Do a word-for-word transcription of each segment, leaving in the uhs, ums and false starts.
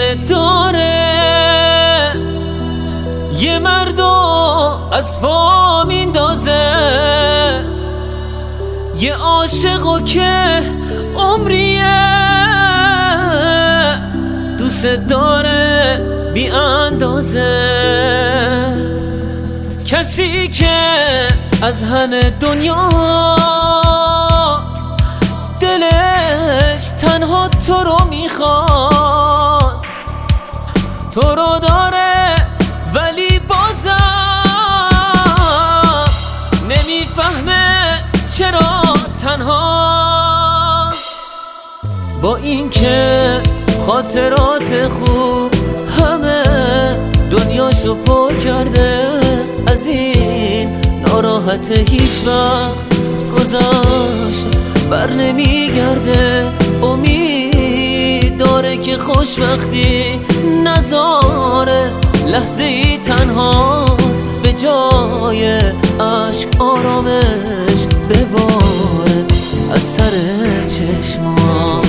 تنه داره، یه مردو از پا میندازه، یه عاشقو که عمریه دوست داره بی اندازه. کسی که از همه دنیا دلش تنها تو رو میخواست، تو رو داره ولی بازم نمیفهمه چرا تنهاست. با اینکه خاطرات خوب همه دنیاشو پر کرده، از این ناراحت هیچ وقت گذشت بر نمیگرده. امید داره که خوشبختی نذاره لحظه ای تنهات به جای عشق آرامش بباره از سر چشمات.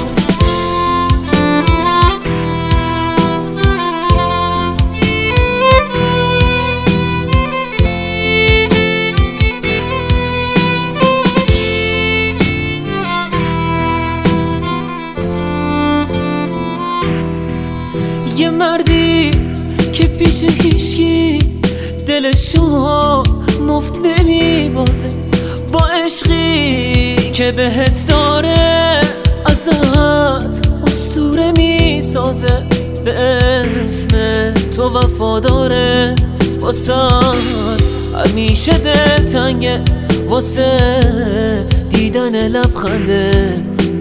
یه مردی که پیش هیچکی دلشو مفت نمیبازه، با عشقی که بهت داره ازت اسطوره میسازه. به اسم تو وفاداره، واسه همیشه دلتنگه، واسه دیدن لبخنده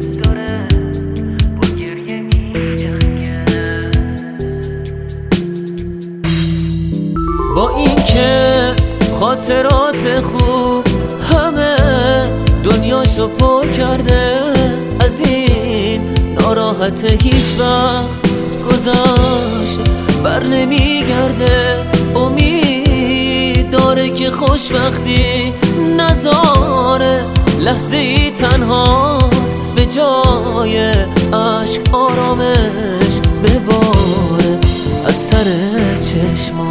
با اینکه خاطرات خوب همه دنیاشو پر کرده، از این ناراحت هیچ وقت گذشت بر نمیگرده. امید داره که خوشبختی نذاره لحظه ای تنهات به جای عشق آرامش بباره از سر چشمات.